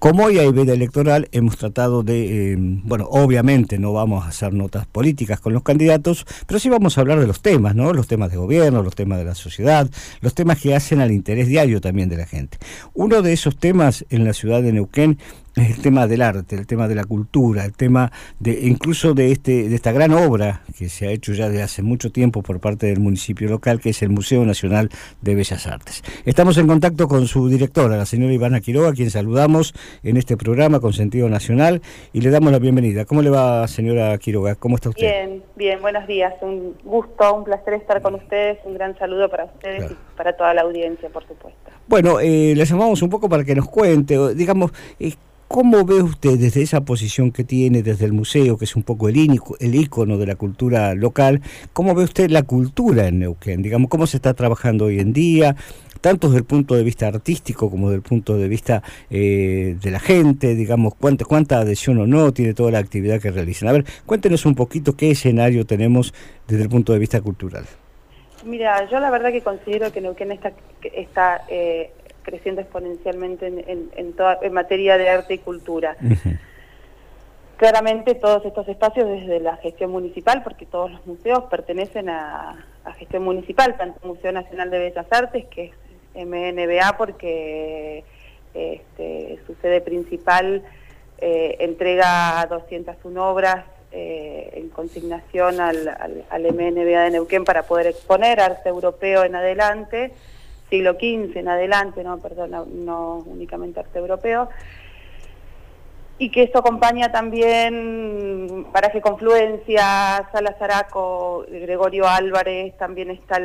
Como hoy hay veda electoral, hemos tratado de, bueno, obviamente no vamos a hacer notas políticas con los candidatos, pero sí vamos a hablar de los temas, ¿no? Los temas de gobierno, los temas de la sociedad, los temas que hacen al interés diario también de la gente. Uno de esos temas en la ciudad de Neuquén es el tema del arte, el tema de la cultura, el tema de incluso de esta gran obra que se ha hecho ya de hace mucho tiempo por parte del municipio local, que es el Museo Nacional de Bellas Artes. Estamos en contacto con su directora, la señora Ivana Quiroga, a quien saludamos en este programa con sentido nacional y le damos la bienvenida. ¿Cómo le va, señora Quiroga? ¿Cómo está usted? Bien, bien, buenos días. Un gusto, un placer estar con ustedes. Un gran saludo para ustedes, claro, y para toda la audiencia, por supuesto. Bueno, le llamamos un poco para que nos cuente, digamos, ¿cómo ve usted desde esa posición que tiene desde el museo, que es un poco el ícono de la cultura local, cómo ve usted la cultura en Neuquén? Digamos, ¿cómo se está trabajando hoy en día, tanto desde el punto de vista artístico como desde el punto de vista de la gente? Digamos, cuánta adhesión o no tiene toda la actividad que realizan. A ver, cuéntenos un poquito qué escenario tenemos desde el punto de vista cultural. Mira, yo la verdad que considero que Neuquén está creciendo exponencialmente en materia de arte y cultura. Claramente todos estos espacios desde la gestión municipal, porque todos los museos pertenecen a gestión municipal, tanto el Museo Nacional de Bellas Artes, que es MNBA, porque su sede principal entrega 201 obras en consignación al MNBA de Neuquén para poder exponer arte europeo en adelante, siglo XV en adelante, no únicamente arte europeo, y que esto acompaña también Paraje Confluencia, Sala Zaraco, Gregorio Álvarez, también está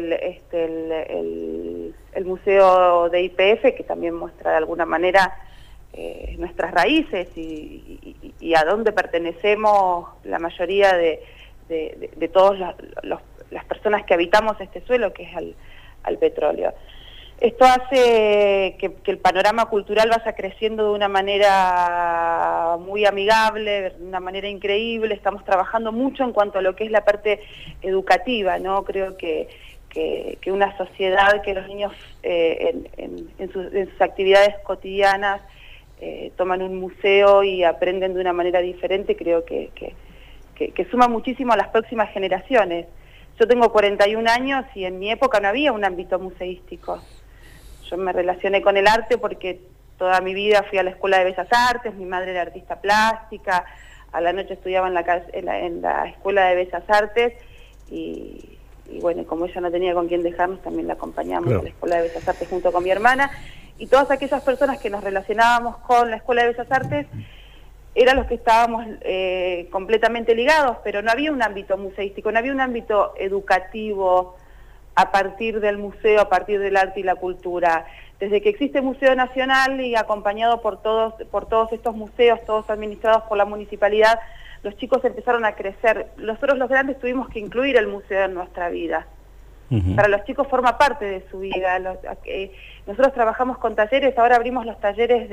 el Museo de YPF, que también muestra de alguna manera nuestras raíces y a dónde pertenecemos la mayoría de todas las personas que habitamos este suelo, que es al petróleo. Esto hace que el panorama cultural vaya creciendo de una manera muy amigable, de una manera increíble. Estamos trabajando mucho en cuanto a lo que es la parte educativa, ¿no? Creo que una sociedad, que los niños en sus actividades cotidianas toman un museo y aprenden de una manera diferente, creo que suma muchísimo a las próximas generaciones. Yo tengo 41 años y en mi época no había un ámbito museístico. Yo me relacioné con el arte porque toda mi vida fui a la Escuela de Bellas Artes, mi madre era artista plástica, a la noche estudiaba en la Escuela de Bellas Artes y bueno, como ella no tenía con quién dejarnos, también la acompañamos, claro, a la Escuela de Bellas Artes junto con mi hermana, y todas aquellas personas que nos relacionábamos con la Escuela de Bellas Artes eran los que estábamos completamente ligados, pero no había un ámbito museístico, no había un ámbito educativo a partir del museo, a partir del arte y la cultura. Desde que existe Museo Nacional y acompañado por todos estos museos, todos administrados por la municipalidad, los chicos empezaron a crecer. Nosotros los grandes tuvimos que incluir el museo en nuestra vida. Para los chicos forma parte de su vida. Nosotros trabajamos con talleres, ahora abrimos los talleres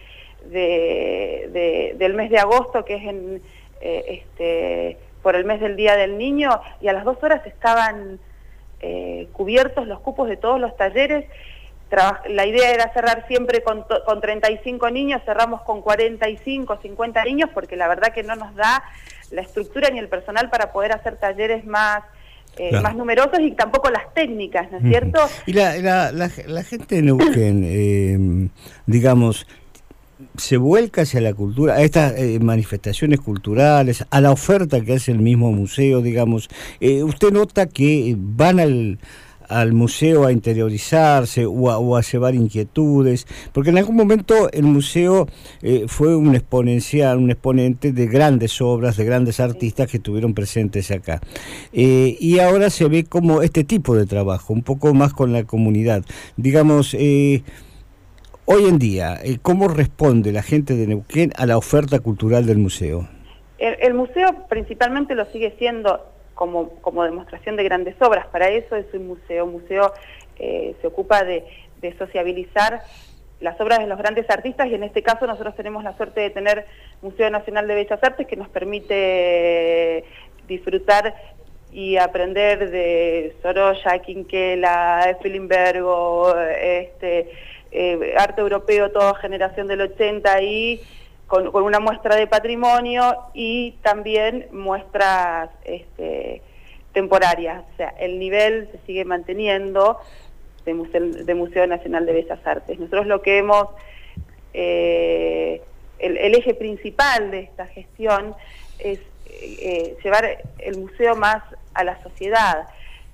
del mes de agosto, que es por el mes del Día del Niño, y a las 2 horas estaban cubiertos los cupos de todos los talleres. La idea era cerrar siempre con 35 niños, cerramos con 45, 50 niños, porque la verdad que no nos da la estructura ni el personal para poder hacer talleres más numerosos y tampoco las técnicas, ¿no es cierto? Y la gente de Neuquén, digamos, se vuelca hacia la cultura, a estas manifestaciones culturales, a la oferta que hace el mismo museo, digamos. ¿Usted nota que van al museo a interiorizarse o a llevar inquietudes? Porque en algún momento el museo fue un exponente de grandes obras, de grandes artistas que estuvieron presentes acá. Y ahora se ve como este tipo de trabajo, un poco más con la comunidad. Digamos, hoy en día, ¿cómo responde la gente de Neuquén a la oferta cultural del museo? El museo principalmente lo sigue siendo como demostración de grandes obras. Para eso es un museo. Un museo se ocupa de sociabilizar las obras de los grandes artistas, y en este caso nosotros tenemos la suerte de tener Museo Nacional de Bellas Artes, que nos permite disfrutar y aprender de Sorolla, Quinquela, Filimbergo, arte europeo, toda generación del 80 y con una muestra de patrimonio y también muestras temporarias. O sea, el nivel se sigue manteniendo de Museo Nacional de Bellas Artes. Nosotros lo que hemos, el eje principal de esta gestión es llevar el museo más a la sociedad.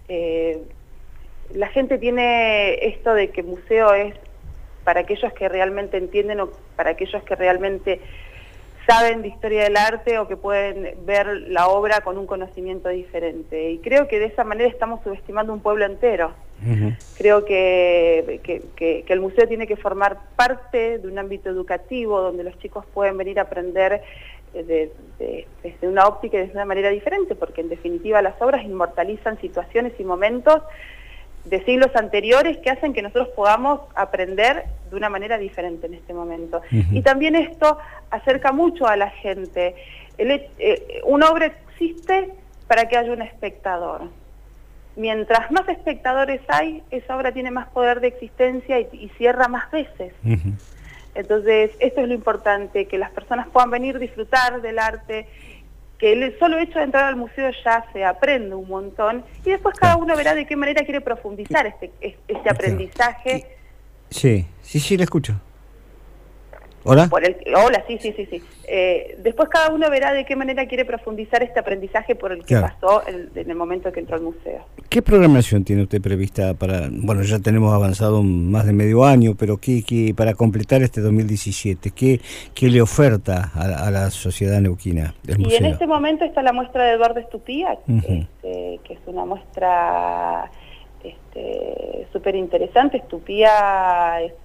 La gente tiene esto de que museo es para aquellos que realmente entienden o para aquellos que realmente saben de historia del arte o que pueden ver la obra con un conocimiento diferente. Y creo que de esa manera estamos subestimando un pueblo entero. Creo que el museo tiene que formar parte de un ámbito educativo donde los chicos pueden venir a aprender desde una óptica y desde una manera diferente, porque en definitiva las obras inmortalizan situaciones y momentos de siglos anteriores que hacen que nosotros podamos aprender de una manera diferente en este momento. Y también esto acerca mucho a la gente. Una obra existe para que haya un espectador. Mientras más espectadores hay, esa obra tiene más poder de existencia y cierra más veces. Entonces, esto es lo importante, que las personas puedan venir a disfrutar del arte, que el solo hecho de entrar al museo ya se aprende un montón, y después cada uno verá de qué manera quiere profundizar este aprendizaje. Sí, le escucho. ¿Hola? Hola, sí. Después cada uno verá de qué manera quiere profundizar este aprendizaje por el que pasó en el momento que entró al museo. ¿Qué programación tiene usted prevista para, bueno, ya tenemos avanzado más de medio año, pero para completar este 2017, ¿qué le oferta a la sociedad neuquina del museo? Y en este momento está la muestra de Eduardo Estupía, que es una muestra súper interesante. Estupía es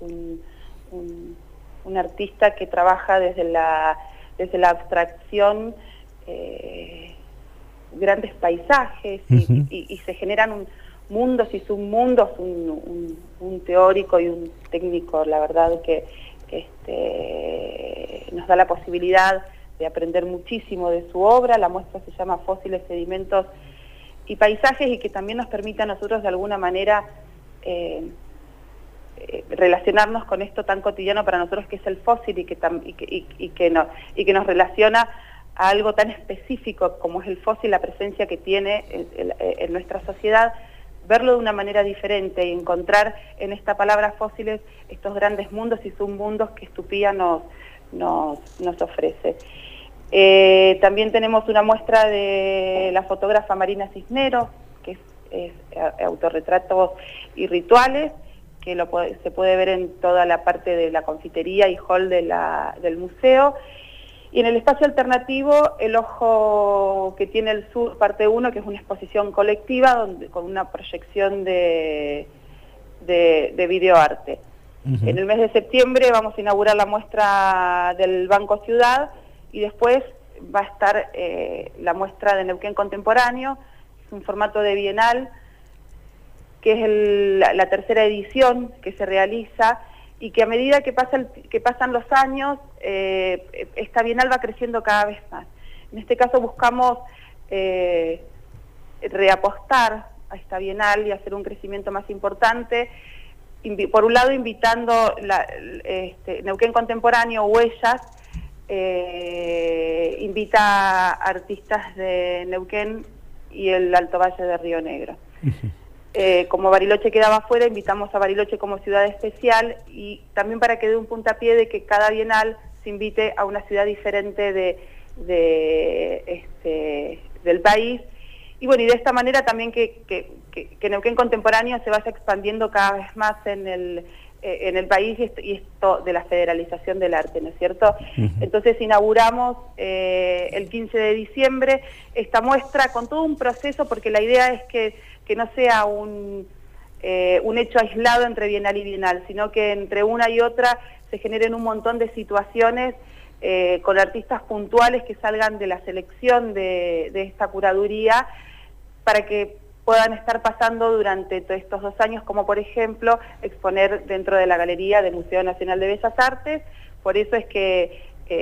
un artista que trabaja desde la abstracción, grandes paisajes y se generan mundos y submundos, un teórico y un técnico, la verdad que nos da la posibilidad de aprender muchísimo de su obra. La muestra se llama Fósiles, Sedimentos y Paisajes, y que también nos permite a nosotros de alguna manera relacionarnos con esto tan cotidiano para nosotros que es el fósil y que nos relaciona a algo tan específico como es el fósil, la presencia que tiene en nuestra sociedad, verlo de una manera diferente y encontrar en esta palabra fósiles estos grandes mundos y submundos que Estupía nos ofrece. También tenemos una muestra de la fotógrafa Marina Cisneros, que es autorretratos y rituales, que se puede ver en toda la parte de la confitería y hall del museo. Y en el espacio alternativo, El Ojo que tiene el Sur, parte 1, que es una exposición colectiva con una proyección de videoarte. En el mes de septiembre vamos a inaugurar la muestra del Banco Ciudad y después va a estar la muestra de Neuquén Contemporáneo, es un formato de bienal, que es la tercera edición que se realiza, y que a medida que pasan los años, esta bienal va creciendo cada vez más. En este caso buscamos reapostar a esta bienal y hacer un crecimiento más importante, por un lado invitando Neuquén Contemporáneo, Huellas, invita a artistas de Neuquén y el Alto Valle de Río Negro. Como Bariloche quedaba afuera, invitamos a Bariloche como ciudad especial, y también para que dé un puntapié de que cada bienal se invite a una ciudad diferente del país. Y bueno, y de esta manera también que Neuquén Contemporáneo se vaya expandiendo cada vez más en el país, y esto de la federalización del arte, ¿no es cierto? Entonces inauguramos el 15 de diciembre esta muestra con todo un proceso, porque la idea es que no sea un hecho aislado entre bienal y bienal, sino que entre una y otra se generen un montón de situaciones con artistas puntuales que salgan de la selección de esta curaduría, para que puedan estar pasando durante todos estos 2 años, como por ejemplo exponer dentro de la galería del Museo Nacional de Bellas Artes. Por eso es que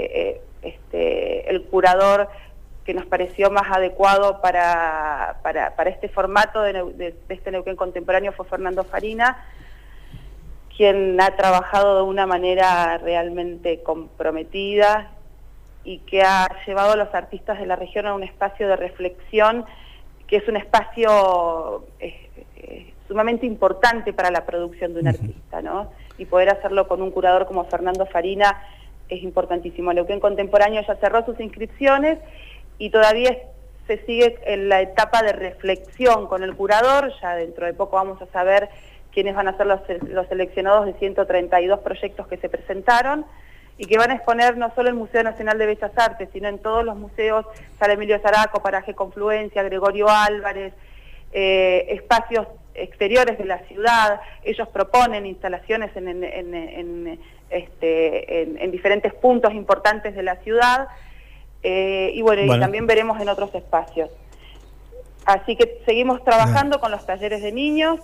el curador que nos pareció más adecuado para este formato de este Neuquén Contemporáneo fue Fernando Farina, quien ha trabajado de una manera realmente comprometida y que ha llevado a los artistas de la región a un espacio de reflexión, que es un espacio sumamente importante para la producción de un artista, ¿no? Y poder hacerlo con un curador como Fernando Farina es importantísimo. Neuquén Contemporáneo ya cerró sus inscripciones y todavía se sigue en la etapa de reflexión con el curador. Ya dentro de poco vamos a saber quiénes van a ser los seleccionados de 132 proyectos que se presentaron y que van a exponer no solo el Museo Nacional de Bellas Artes, sino en todos los museos, Sala Emilio Zaraco, Paraje Confluencia, Gregorio Álvarez, espacios exteriores de la ciudad. Ellos proponen instalaciones en diferentes puntos importantes de la ciudad, y bueno, y también veremos en otros espacios. Así que seguimos trabajando con los talleres de niños.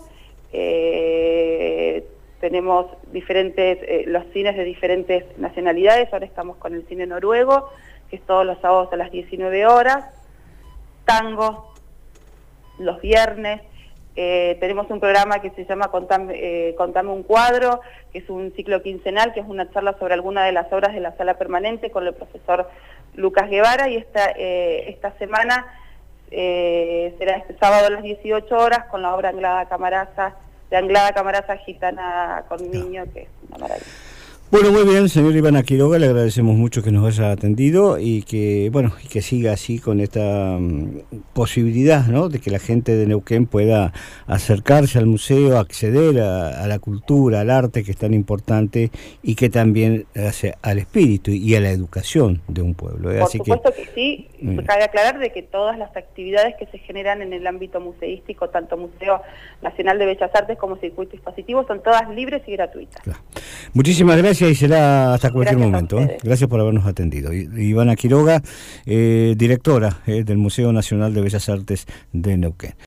Tenemos diferentes, los cines de diferentes nacionalidades. Ahora estamos con el cine noruego, que es todos los sábados a las 19 horas, tango los viernes. Tenemos un programa que se llama Contame un cuadro, que es un ciclo quincenal, que es una charla sobre alguna de las obras de la sala permanente con el profesor Lucas Guevara, y esta semana será este sábado a las 18 horas con la obra Anglada Camaraza Gitana con Niño, que es una maravilla. Bueno, muy bien, señor Ivana Quiroga, le agradecemos mucho que nos haya atendido y que, bueno, y que siga así con esta posibilidad, ¿no?, de que la gente de Neuquén pueda acercarse al museo, acceder a la cultura, al arte, que es tan importante, y que también hace al espíritu y a la educación de un pueblo. Por supuesto que sí, cabe aclarar de que todas las actividades que se generan en el ámbito museístico, tanto Museo Nacional de Bellas Artes como Circuito Expositivo, son todas libres y gratuitas. Claro. Muchísimas gracias y será hasta cualquier momento. Gracias por habernos atendido. Ivana Quiroga, directora del Museo Nacional de Bellas Artes de Neuquén.